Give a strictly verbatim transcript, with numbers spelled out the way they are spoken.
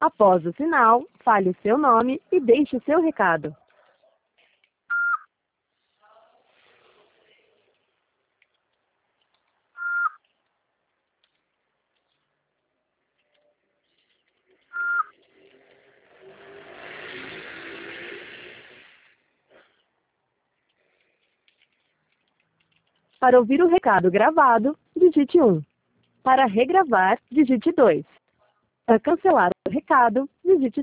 Após o sinal, fale o seu nome e deixe o seu recado. Para ouvir o recado gravado, digite um. Para regravar, digite dois. Para cancelar o recado, digite